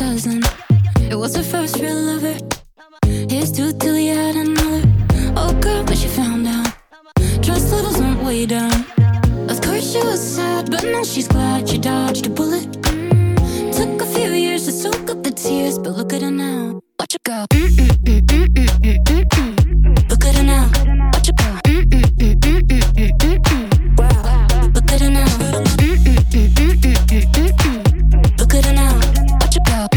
puzzling. It was her first real lover. Here's to till he had another. Oh girl, but she found out trust levels went way down. Of course she was sad, but now she's glad she dodged a bullet. Took a few years to soak up the tears, but look at her now. Watch her go. Look at her now. Watch her go. Wow. Look at her now. Look at her now. Watch her go.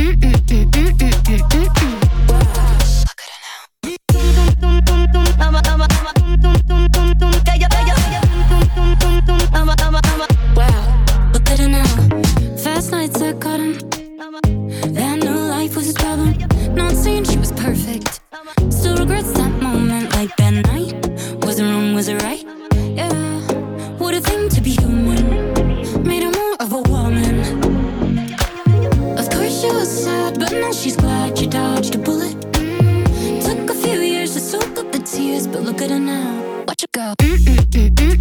Nights I caught him. That new life was his problem. Not saying she was perfect. Still regrets that moment. Like that night. Was it wrong, was it right? Yeah. What a thing to be human. Made her more of a woman. Of course she was sad, but now she's glad she dodged a bullet. Took a few years to soak up the tears, but look at her now. Watch her go.